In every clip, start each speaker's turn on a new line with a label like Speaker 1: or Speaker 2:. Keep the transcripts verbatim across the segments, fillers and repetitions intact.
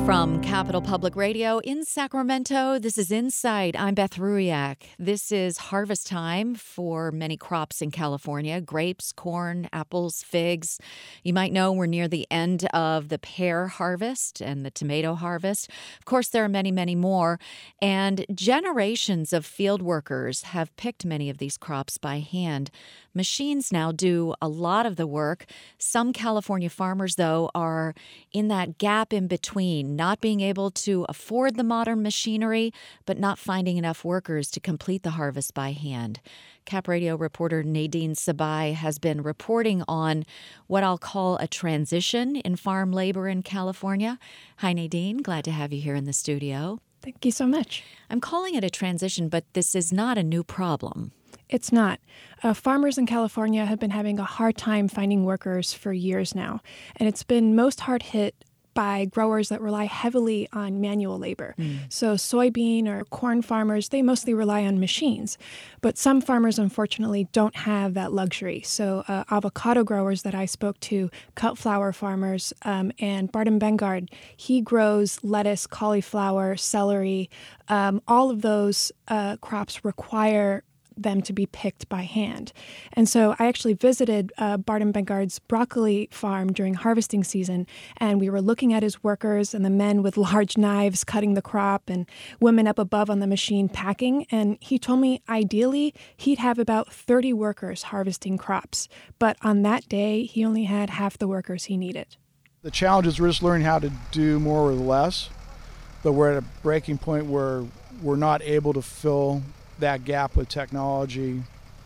Speaker 1: From Capital Public Radio in Sacramento, this is Insight. I'm Beth Ruiak. This is harvest time for many crops in California: grapes, corn, apples, figs. You might know we're near the end of the pear harvest and the tomato harvest. Of course, there are many, many more. And generations of field workers have picked many of these crops by hand. Machines now do a lot of the work. Some California farmers, though, are in that gap in between, not being able to afford the modern machinery, but not finding enough workers to complete the harvest by hand. Cap Radio reporter Nadine Sabai has been reporting on what I'll call a transition in farm labor in California. Hi, Nadine. Glad to have you here in the studio.
Speaker 2: Thank you so much.
Speaker 1: I'm calling it a transition, but this is not a new problem.
Speaker 2: It's not. Uh, farmers in California have been having a hard time finding workers for years now, and it's been most hard hit by growers that rely heavily on manual labor. Mm. So soybean or corn farmers, they mostly rely on machines. But some farmers, unfortunately, don't have that luxury. So uh, avocado growers that I spoke to, cut flower farmers, um, and Barton Bengard, he grows lettuce, cauliflower, celery. Um, all of those uh, crops require them to be picked by hand. And so I actually visited uh, Barton Bengard's broccoli farm during harvesting season, and we were looking at his workers and the men with large knives cutting the crop and women up above on the machine packing. And he told me ideally he'd have about thirty workers harvesting crops. But on that day, he only had half the workers he needed.
Speaker 3: The challenge is we're just learning how to do more with less, but we're at a breaking point where we're not able to fill that gap with technology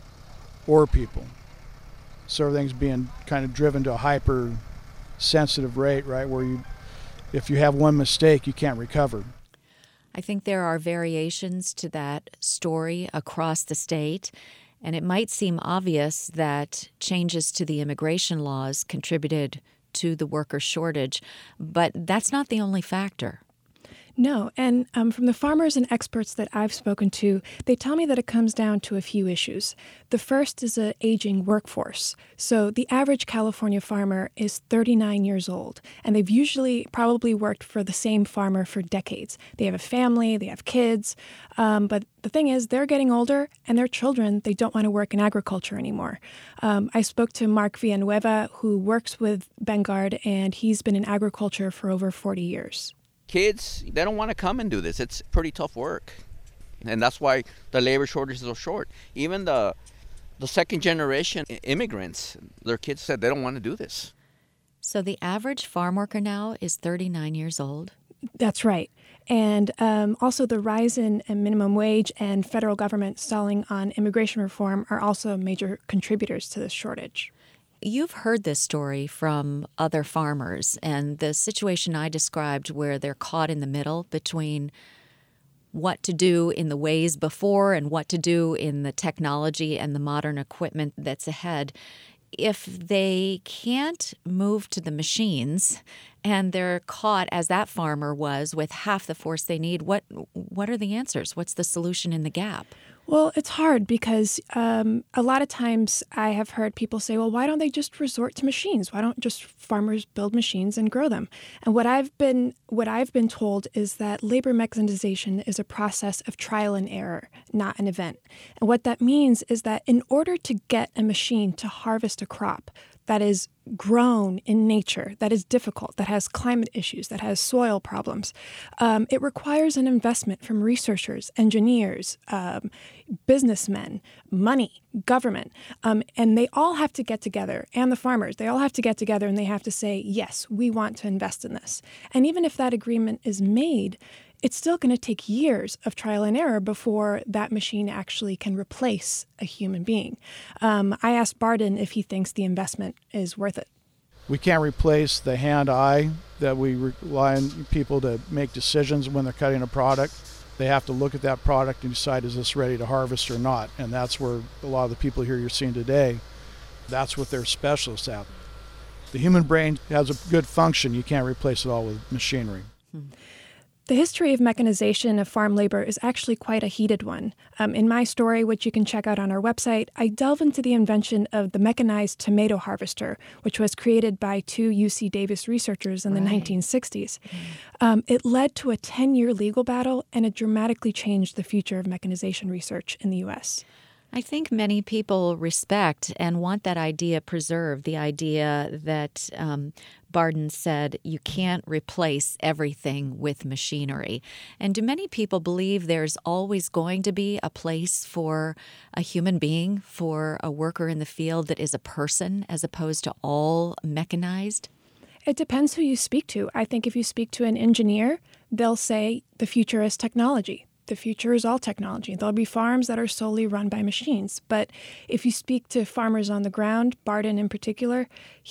Speaker 3: or people. So everything's being kind of driven to a hyper sensitive rate, right, where you, if you have one mistake, you can't recover.
Speaker 1: I think there are variations to that story across the state, and it might seem obvious that changes to the immigration laws contributed to the worker shortage, but that's not the only factor.
Speaker 2: No, and um, from the farmers and experts that I've spoken to, they tell me that it comes down to a few issues. The first is an aging workforce. So the average California farmer is thirty-nine years old, and they've usually probably worked for the same farmer for decades. They have a family, they have kids, um, but the thing is, they're getting older, and their children, they don't want to work in agriculture anymore. Um, I spoke to Mark Villanueva, who works with Bengard, and he's been in agriculture for over forty years.
Speaker 4: Kids, they don't want to come and do this. It's pretty tough work. And that's why the labor shortage is so short. Even the the second generation immigrants, their kids said they don't want to do this.
Speaker 1: So the average farm worker now is thirty-nine years old?
Speaker 2: That's right. And um, also the rise in, in minimum wage and federal government stalling on immigration reform are also major contributors to this shortage.
Speaker 1: You've heard this story from other farmers, and the situation I described where they're caught in the middle between what to do in the ways before and what to do in the technology and the modern equipment that's ahead. If they can't move to the machines and they're caught, as that farmer was, with half the force they need, what what are the answers? What's the solution in the gap?
Speaker 2: Well, it's hard because um, a lot of times I have heard people say, well, why don't they just resort to machines? Why don't just farmers build machines and grow them? And what I've been what I've been told is that labor mechanization is a process of trial and error, not an event. And what that means is that in order to get a machine to harvest a crop that is grown in nature, that is difficult, that has climate issues, that has soil problems. Um, it requires an investment from researchers, engineers, um, businessmen, money, government, um, and they all have to get together, and the farmers, they all have to get together and they have to say, yes, we want to invest in this. And even if that agreement is made, it's still going to take years of trial and error before that machine actually can replace a human being. Um, I asked Barton if he thinks the investment is worth it.
Speaker 3: We can't replace the hand-eye that we rely on people to make decisions when they're cutting a product. They have to look at that product and decide, is this ready to harvest or not? And that's where a lot of the people here you're seeing today, that's what they're specialists at. The human brain has a good function. You can't replace it all with machinery.
Speaker 1: Hmm.
Speaker 2: The history of mechanization of farm labor is actually quite a heated one. Um, in my story, which you can check out on our website, I delve into the invention of the mechanized tomato harvester, which was created by two U C Davis researchers in the right. nineteen sixties. Mm. Um, it led to a ten-year legal battle, and it dramatically changed the future of mechanization research in the U S.
Speaker 1: I think many people respect and want that idea preserved, the idea that um, Barden said you can't replace everything with machinery. And do many people believe there's always going to be a place for a human being, for a worker in the field that is a person as opposed to all mechanized?
Speaker 2: It depends who you speak to. I think if you speak to an engineer, they'll say the future is technology. The future is all technology. There'll be farms that are solely run by machines. But if you speak to farmers on the ground, Barden in particular,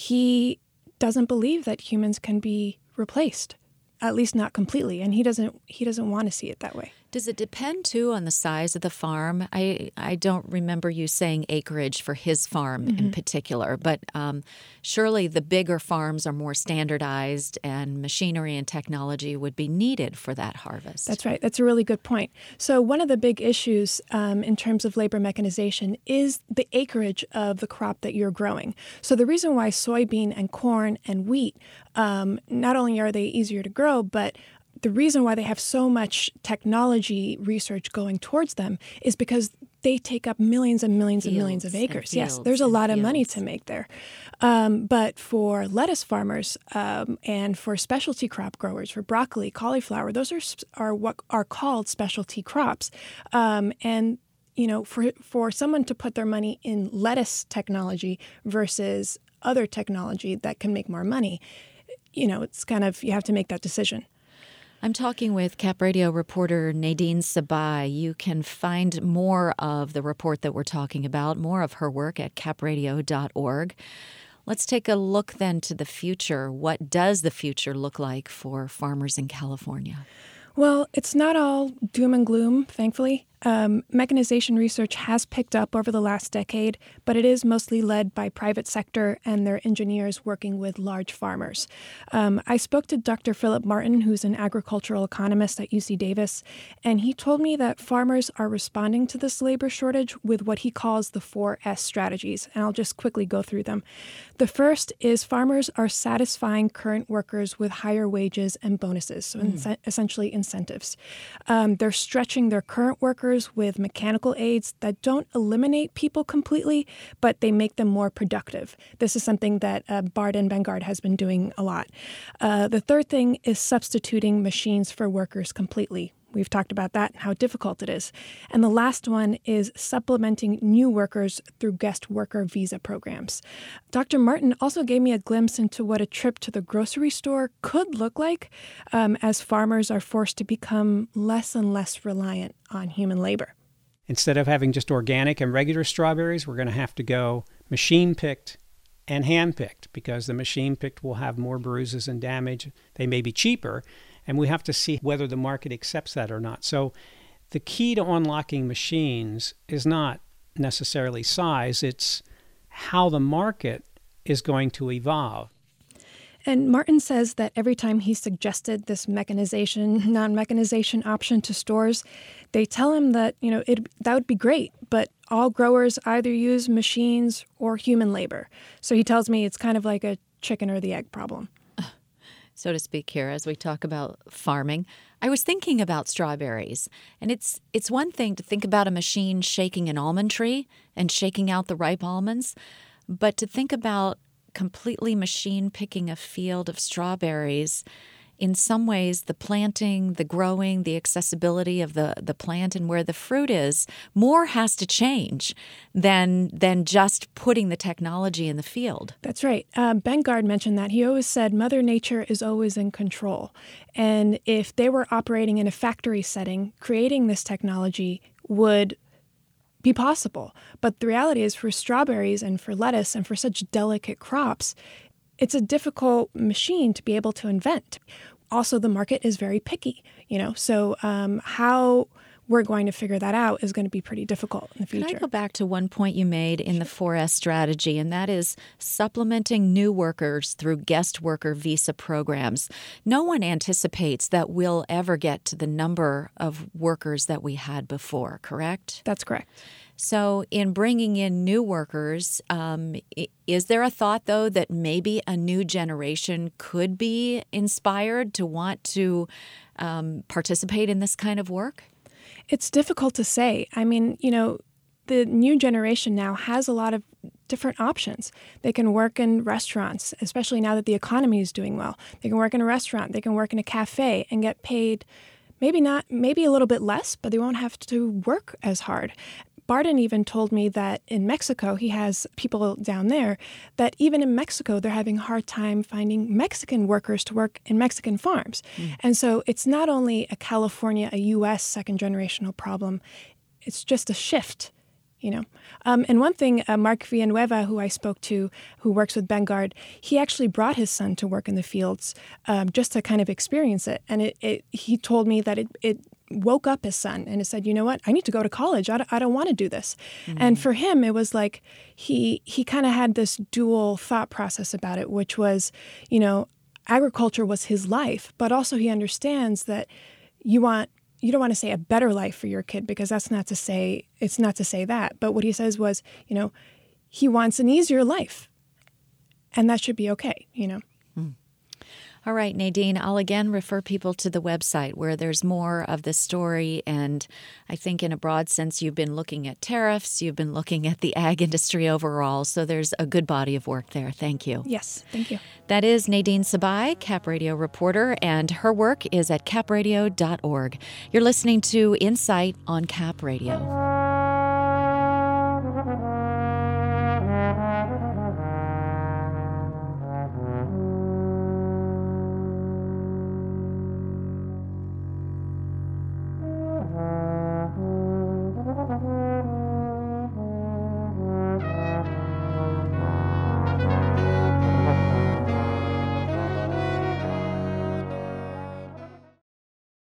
Speaker 2: he doesn't believe that humans can be replaced, at least not completely. And he doesn't he doesn't want to see it that way.
Speaker 1: Does it depend, too, on the size of the farm? I, I don't remember you saying acreage for his farm mm-hmm. in particular, but um, surely the bigger farms are more standardized and machinery and technology would be needed for that harvest.
Speaker 2: That's right. That's a really good point. So one of the big issues um, in terms of labor mechanization is the acreage of the crop that you're growing. So the reason why soybean and corn and wheat, um, not only are they easier to grow, but the reason why they have so much technology research going towards them is because they take up millions and millions fields and millions of acres. Yes, there's a lot of fields. money to make there. Um, but for lettuce farmers um, and for specialty crop growers, for broccoli, cauliflower, those are are what are called specialty crops. Um, and you know, for for someone to put their money in lettuce technology versus other technology that can make more money, you know, it's kind of you have to make that decision.
Speaker 1: I'm talking with Cap Radio reporter Nadine Sabai. You can find more of the report that we're talking about, more of her work at cap radio dot org. Let's take a look then to the future. What does the future look like for farmers in California?
Speaker 2: Well, it's not all doom and gloom, thankfully. Um, mechanization research has picked up over the last decade, but it is mostly led by private sector and their engineers working with large farmers. Um, I spoke to Doctor Philip Martin, who's an agricultural economist at U C Davis, and he told me that farmers are responding to this labor shortage with what he calls the four S strategies, and I'll just quickly go through them. The first is farmers are satisfying current workers with higher wages and bonuses, so mm. in- essentially incentives. Um, they're stretching their current workers with mechanical aids that don't eliminate people completely, but they make them more productive. This is something that uh, Barden Bengard has been doing a lot. Uh, the third thing is substituting machines for workers completely. We've talked about that and how difficult it is. And the last one is supplementing new workers through guest worker visa programs. Doctor Martin also gave me a glimpse into what a trip to the grocery store could look like um, as farmers are forced to become less and less reliant on human labor.
Speaker 5: Instead of having just organic and regular strawberries, we're going to have to go machine-picked and hand-picked because the machine-picked will have more bruises and damage. They may be cheaper, and we have to see whether the market accepts that or not. So the key to unlocking machines is not necessarily size, it's how the market is going to evolve.
Speaker 2: And Martin says that every time he suggested this mechanization, non-mechanization option to stores, they tell him that, you know, it that would be great, but all growers either use machines or human labor. So he tells me it's kind of like a chicken or the egg problem.
Speaker 1: So to speak here, as we talk about farming. I was thinking about strawberries, and it's it's one thing to think about a machine shaking an almond tree and shaking out the ripe almonds, but to think about completely machine picking a field of strawberries, in some ways the planting, the growing, the accessibility of the, the plant and where the fruit is, more has to change than than just putting the technology in the field.
Speaker 2: That's right. Um, Bengard mentioned that. He always said Mother Nature is always in control. And if they were operating in a factory setting, creating this technology would be possible. But the reality is for strawberries and for lettuce and for such delicate crops, it's a difficult machine to be able to invent. Also, the market is very picky, you know, so um, how we're going to figure that out is going to be pretty difficult in the future.
Speaker 1: Can I go back to one point you made in the four S strategy, and that is supplementing new workers through guest worker visa programs. No one anticipates that we'll ever get to the number of workers that we had before, correct?
Speaker 2: That's correct.
Speaker 1: So in bringing in new workers, um, is there a thought, though, that maybe a new generation could be inspired to want to um, participate in this kind of work?
Speaker 2: It's difficult to say. I mean, you know, the new generation now has a lot of different options. They can work in restaurants, especially now that the economy is doing well. They can work in a restaurant. They can work in a cafe and get paid maybe not, maybe a little bit less, but they won't have to work as hard. Barden even told me that in Mexico, he has people down there, that even in Mexico, they're having a hard time finding Mexican workers to work in Mexican farms. Mm. And so it's not only a California, a U S second generational problem, it's just a shift, you know. Um, and one thing, uh, Mark Villanueva, who I spoke to, who works with Vanguard, he actually brought his son to work in the fields um, just to kind of experience it. And it, it he told me that it, it woke up his son and he said, you know what, I need to go to college. I don't, I don't want to do this. Mm-hmm. And for him, it was like he he kind of had this dual thought process about it, which was, you know, agriculture was his life, but also he understands that you want, you don't want to say a better life for your kid, because that's not to say, it's not to say that. But what he says was, you know, he wants an easier life, and that should be okay, you know.
Speaker 1: Mm. All right, Nadine, I'll again refer people to the website where there's more of the story. And I think in a broad sense, you've been looking at tariffs. You've been looking at the ag industry overall. So there's a good body of work there. Thank you.
Speaker 2: Yes, thank you.
Speaker 1: That is Nadine Sabai, Cap Radio reporter, and her work is at cap radio dot org. You're listening to Insight on Cap Radio.